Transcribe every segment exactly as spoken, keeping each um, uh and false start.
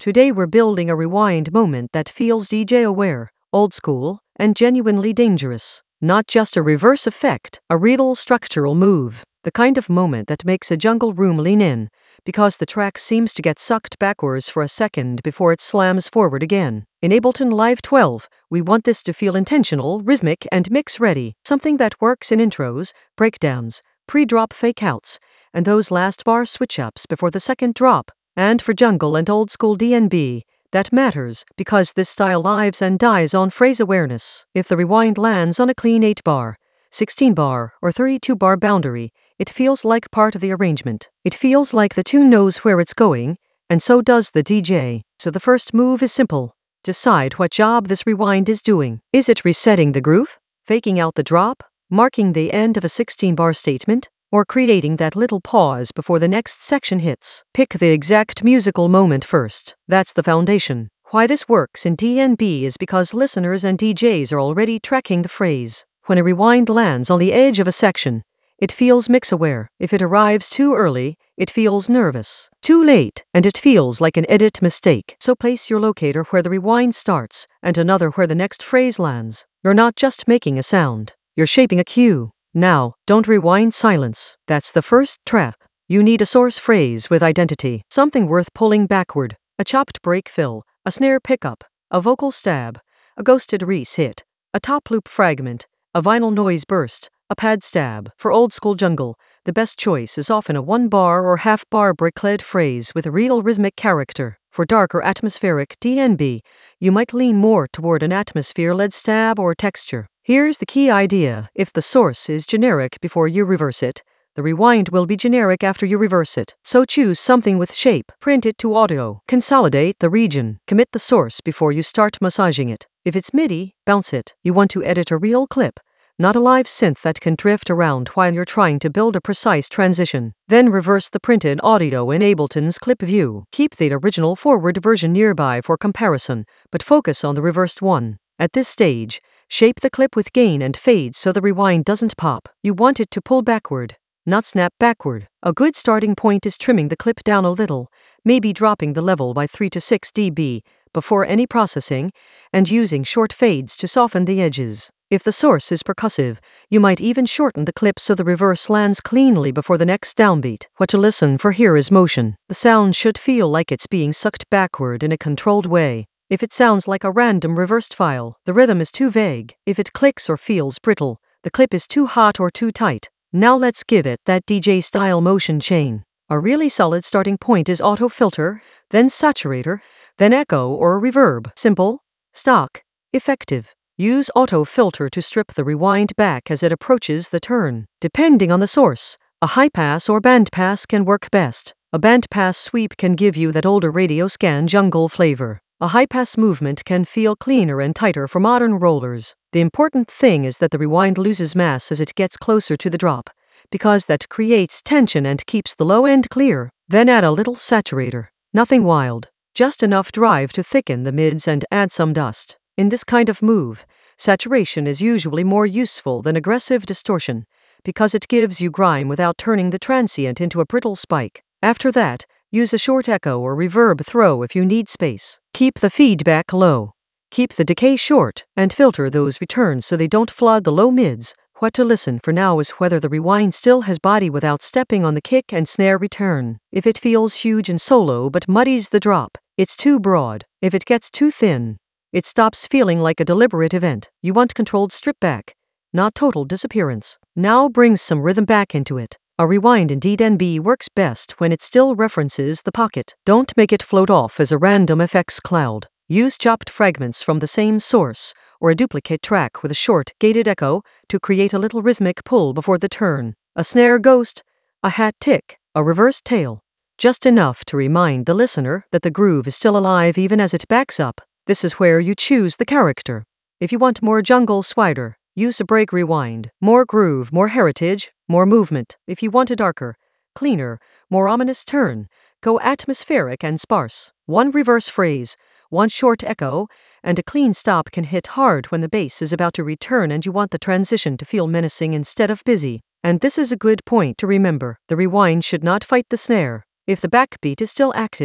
Today we're building a rewind moment that feels D J aware, old school, and genuinely dangerous. Not just a reverse effect, a real structural move. The kind of moment that makes a jungle room lean in, because the track seems to get sucked backwards for a second before it slams forward again. In Ableton Live twelve, we want this to feel intentional, rhythmic, and mix-ready, something that works in intros, breakdowns, pre-drop fake-outs, and those last bar switch-ups before the second drop. And for jungle and old-school D N B, that matters, because this style lives and dies on phrase awareness. If the rewind lands on a clean eight bar, sixteen bar, or thirty-two bar boundary, it feels like part of the arrangement. It feels like the tune knows where it's going, and so does the D J. So the first move is simple. Decide what job this rewind is doing. Is it resetting the groove? Faking out the drop? Marking the end of a sixteen bar statement? Or creating that little pause before the next section hits? Pick the exact musical moment first. That's the foundation. Why this works in D N B is because listeners and D Js are already tracking the phrase. When a rewind lands on the edge of a section, it feels mix-aware. If it arrives too early, it feels nervous. Too late, and it feels like an edit mistake. So place your locator where the rewind starts, and another where the next phrase lands. You're not just making a sound. You're shaping a cue. Now, don't rewind silence. That's the first trap. You need a source phrase with identity, something worth pulling backward. A chopped break fill, a snare pickup, a vocal stab, a ghosted Reese hit, a top loop fragment, a vinyl noise burst, a pad stab. For old school jungle, the best choice is often a one bar or half bar break-led phrase with a real rhythmic character. For darker atmospheric D N B, you might lean more toward an atmosphere-led stab or texture. Here's the key idea. If the source is generic before you reverse it, the rewind will be generic after you reverse it. So choose something with shape. Print it to audio. Consolidate the region. Commit the source before you start massaging it. If it's MIDI, bounce it. You want to edit a real clip, not a live synth that can drift around while you're trying to build a precise transition. Then reverse the printed audio in Ableton's clip view. Keep the original forward version nearby for comparison, but focus on the reversed one. At this stage, shape the clip with gain and fade so the rewind doesn't pop. You want it to pull backward, not snap backward. A good starting point is trimming the clip down a little, maybe dropping the level by three to six decibels before any processing, and using short fades to soften the edges. If the source is percussive, you might even shorten the clip so the reverse lands cleanly before the next downbeat. What to listen for here is motion. The sound should feel like it's being sucked backward in a controlled way. If it sounds like a random reversed file, the rhythm is too vague. If it clicks or feels brittle, the clip is too hot or too tight. Now let's give it that D J-style motion chain. A really solid starting point is auto filter, then saturator, then echo or reverb. Simple, stock, effective. Use auto filter to strip the rewind back as it approaches the turn. Depending on the source, a high pass or band pass can work best. A band pass sweep can give you that older radio scan jungle flavor. A high-pass movement can feel cleaner and tighter for modern rollers. The important thing is that the rewind loses mass as it gets closer to the drop, because that creates tension and keeps the low end clear. Then add a little saturator. Nothing wild, just enough drive to thicken the mids and add some dust. In this kind of move, saturation is usually more useful than aggressive distortion, because it gives you grime without turning the transient into a brittle spike. After that, use a short echo or reverb throw if you need space. Keep the feedback low. Keep the decay short, and filter those returns so they don't flood the low mids. What to listen for now is whether the rewind still has body without stepping on the kick and snare return. If it feels huge and solo but muddies the drop, it's too broad. If it gets too thin, it stops feeling like a deliberate event. You want controlled strip back, not total disappearance. Now bring some rhythm back into it. A rewind in D N B works best when it still references the pocket. Don't make it float off as a random effects cloud. Use chopped fragments from the same source, or a duplicate track with a short, gated echo, to create a little rhythmic pull before the turn. A snare ghost, a hat tick, a reversed tail. Just enough to remind the listener that the groove is still alive even as it backs up. This is where you choose the character. If you want more jungle swagger, use a break rewind. More groove, more heritage, more movement. If you want a darker, cleaner, more ominous turn, go atmospheric and sparse. One reverse phrase, one short echo, and a clean stop can hit hard when the bass is about to return and you want the transition to feel menacing instead of busy. And this is a good point to remember. The rewind should not fight the snare. If the backbeat is still active, the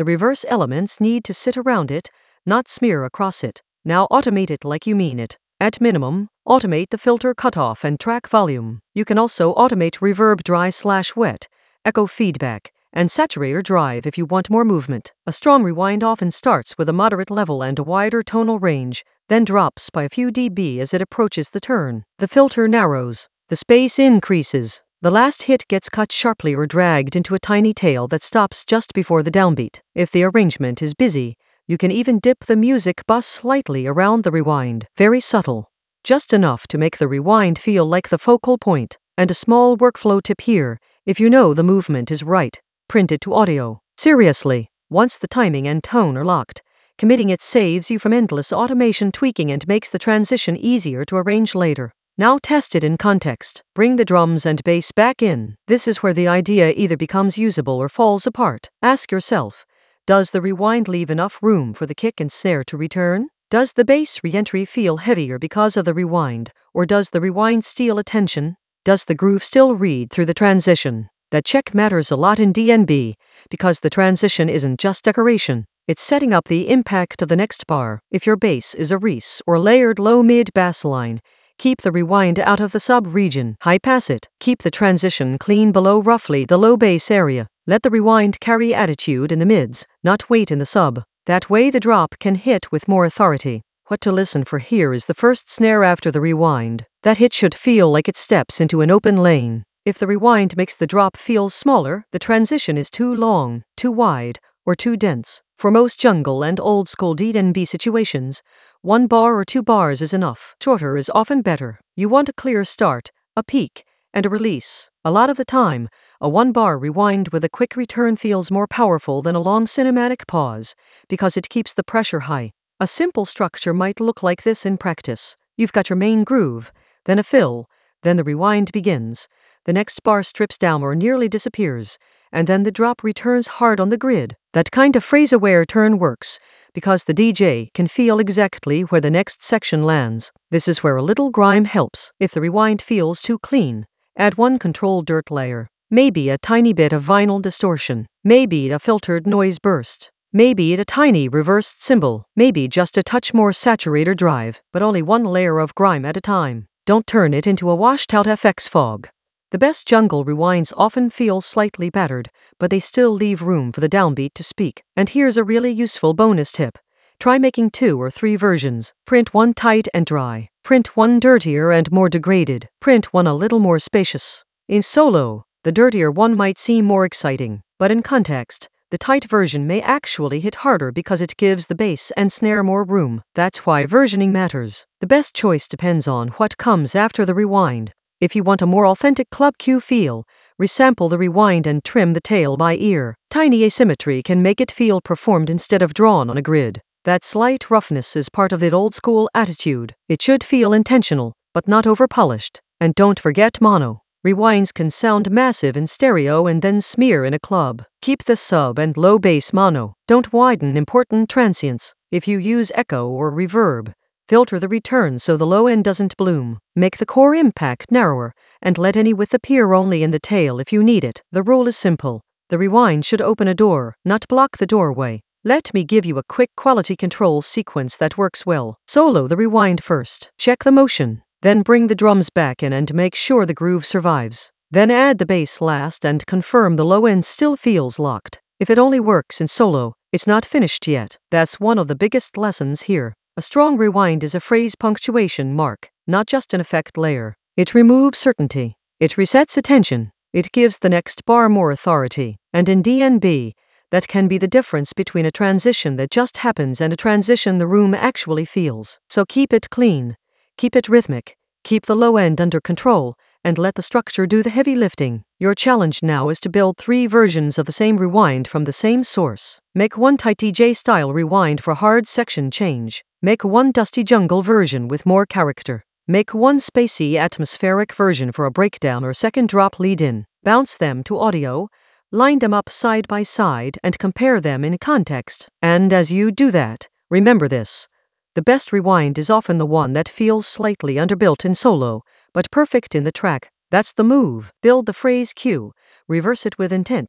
The reverse elements need to sit around it, not smear across it. Now automate it like you mean it. At minimum, automate the filter cutoff and track volume. You can also automate reverb dry slash wet, echo feedback, and saturator drive if you want more movement. A strong rewind often starts with a moderate level and a wider tonal range, then drops by a few dB as it approaches the turn. The filter narrows. The space increases. The last hit gets cut sharply or dragged into a tiny tail that stops just before the downbeat. If the arrangement is busy, you can even dip the music bus slightly around the rewind. Very subtle. Just enough to make the rewind feel like the focal point. And a small workflow tip here: if you know the movement is right, print it to audio. Seriously, once the timing and tone are locked, committing it saves you from endless automation tweaking and makes the transition easier to arrange later. Now test it in context. Bring the drums and bass back in. This is where the idea either becomes usable or falls apart. Ask yourself, does the rewind leave enough room for the kick and snare to return? Does the bass re-entry feel heavier because of the rewind, or does the rewind steal attention? Does the groove still read through the transition? That check matters a lot in D N B, because the transition isn't just decoration, it's setting up the impact of the next bar. If your bass is a Reese or layered low-mid bass line, keep the rewind out of the sub-region. High pass it. Keep the transition clean below roughly the low bass area. Let the rewind carry attitude in the mids, not weight in the sub. That way the drop can hit with more authority. What to listen for here is the first snare after the rewind. That hit should feel like it steps into an open lane. If the rewind makes the drop feel smaller, the transition is too long, too wide, or too dense. For most jungle and old school D N B situations, one bar or two bars is enough. Shorter is often better. You want a clear start, a peak, and a release. A lot of the time, a one-bar rewind with a quick return feels more powerful than a long cinematic pause, because it keeps the pressure high. A simple structure might look like this in practice. You've got your main groove, then a fill, then the rewind begins. The next bar strips down or nearly disappears, and then the drop returns hard on the grid. That kind of phrase-aware turn works, because the D J can feel exactly where the next section lands. This is where a little grime helps. If the rewind feels too clean, add one control dirt layer. Maybe a tiny bit of vinyl distortion. Maybe a filtered noise burst. Maybe a tiny reversed cymbal. Maybe just a touch more saturator drive, but only one layer of grime at a time. Don't turn it into a washed-out F X fog. The best jungle rewinds often feel slightly battered, but they still leave room for the downbeat to speak. And here's a really useful bonus tip. Try making two or three versions. Print one tight and dry. Print one dirtier and more degraded. Print one a little more spacious. In solo, the dirtier one might seem more exciting, but in context, the tight version may actually hit harder because it gives the bass and snare more room. That's why versioning matters. The best choice depends on what comes after the rewind. If you want a more authentic club cue feel, resample the rewind and trim the tail by ear. Tiny asymmetry can make it feel performed instead of drawn on a grid. That slight roughness is part of that old school attitude. It should feel intentional, but not over-polished. And don't forget mono. Rewinds can sound massive in stereo and then smear in a club. Keep the sub and low bass mono. Don't widen important transients. If you use echo or reverb, filter the return so the low end doesn't bloom. Make the core impact narrower, and let any width appear only in the tail if you need it. The rule is simple. The rewind should open a door, not block the doorway. Let me give you a quick quality control sequence that works well. Solo the rewind first. Check the motion. Then bring the drums back in and make sure the groove survives. Then add the bass last and confirm the low end still feels locked. If it only works in solo, it's not finished yet. That's one of the biggest lessons here. A strong rewind is a phrase punctuation mark, not just an effect layer. It removes certainty. It resets attention. It gives the next bar more authority. And in D N B, that can be the difference between a transition that just happens and a transition the room actually feels. So keep it clean. Keep it rhythmic. Keep the low end under control, and let the structure do the heavy lifting. Your challenge now is to build three versions of the same rewind from the same source. Make one tight D J-style rewind for hard section change. Make one dusty jungle version with more character. Make one spacey atmospheric version for a breakdown or second drop lead-in. Bounce them to audio, line them up side by side, and compare them in context. And as you do that, remember this. The best rewind is often the one that feels slightly underbuilt in solo, but perfect in the track. That's the move. Build the phrase cue, reverse it with intent,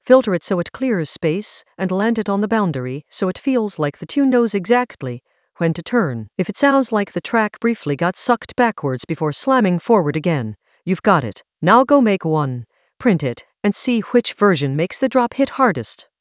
Filter it so it clears space, and land it on the boundary so it feels like the tune knows exactly when to turn. If it sounds like the track briefly got sucked backwards before slamming forward again, you've got it. Now go make one, print it, and see which version makes the drop hit hardest.